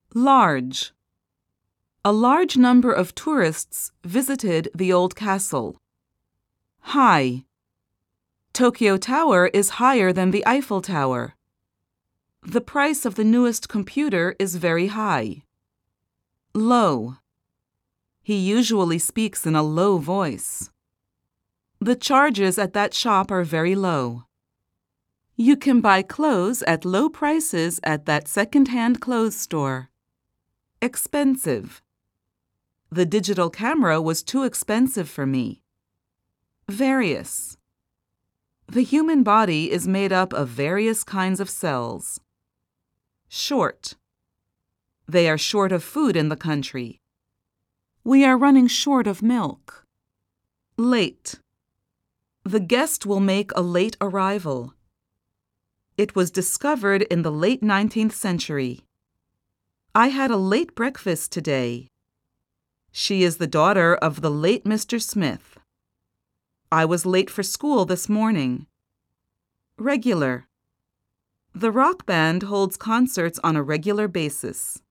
Large. A large number of tourists visited the old castle. High. Tokyo Tower is higher than the Eiffel Tower. The price of the newest computer is very high. Low. He usually speaks in a low voice. The charges at that shop are very low. You can buy clothes at low prices at that second-hand clothes store. Expensive. The digital camera was too expensive for me. Various. The human body is made up of various kinds of cells. Short. They are short of food in the country. We are running short of milk. Late. The guest will make a late arrival. It was discovered in the late 19th century. I had a late breakfast today. She is the daughter of the late Mr. Smith. I was late for school this morning. Regular. The rock band holds concerts on a regular basis.